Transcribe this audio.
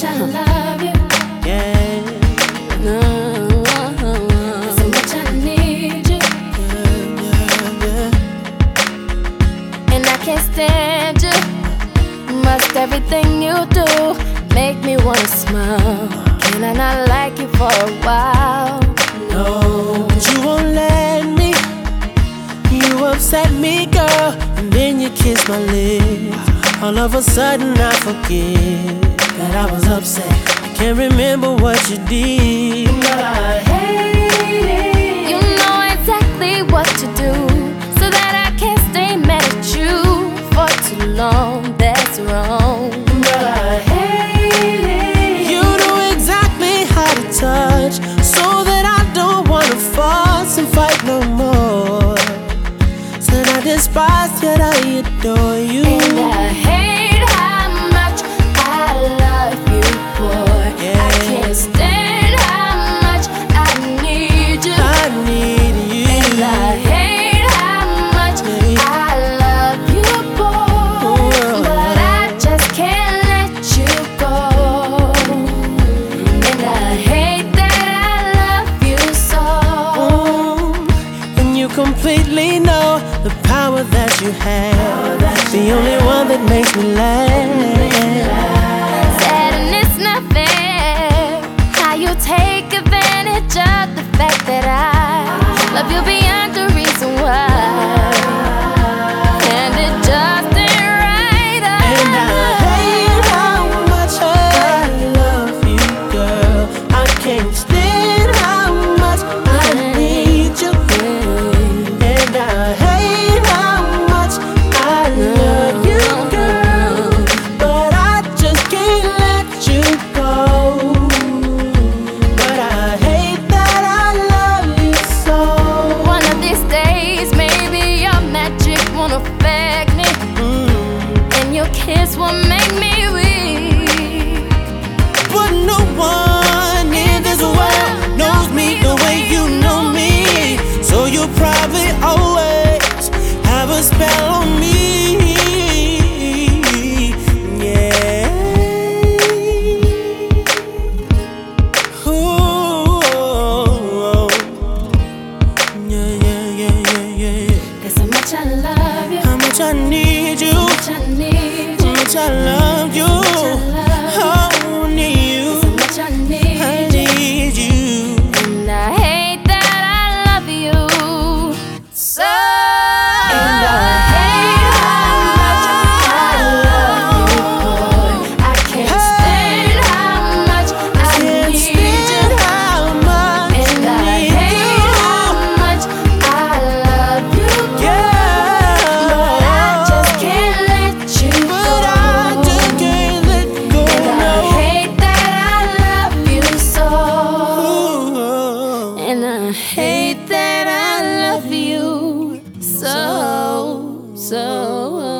I love you. Yeah. No. There's so much I need you. And I can't stand you. Must everything you do make me wanna smile. Can I not like you for a while? No, but you won't let me. You upset me, girl, and then you kiss my lips. All of a sudden I forget that I was upset. I can't remember what you did, but I hate it. You know exactly what to do, so that I can't stay mad at you for too long. That's wrong, but I hate it. You know exactly how to touch, so that I don't wanna fuss and fight no more. Said I despise, yet I adore you. and I hate how much I love you, boy. Yeah. I can't stand how much I need you. I need you. And I hate how much I love you, boy. But I just can't let you go. And I hate that I love you so. And you completely know the power that you have. The only one that makes me laugh. Sad and it's not fair how you take advantage of the fact that I love you beyond the reason why. And it just ain't right. And I hate how much I love you, girl. I can't stand how much I need you. And I hate how much I love you, girl. But I just can't let you go. But I hate that I love you so. One of these days, maybe your magic won't affect me, and your kiss will make me weak. But no one in this world knows me the way you know me. So you'll probably always have a spell on me. Yeah. Ooh. Yeah, yeah, yeah, yeah, yeah. There's so much I love you, How much I need you. so much I need How you, much I love you. Oh, need you. so much I need I you. need you. And I hate that I love you so. And I hate how much I love you, boy. I can't stand how much I Can't need stand you. how much And I need hate how much I love you, Yeah. but I just can't let you But go. I just can't let go. And I hate that I love you so. No. And I hate that I love you so.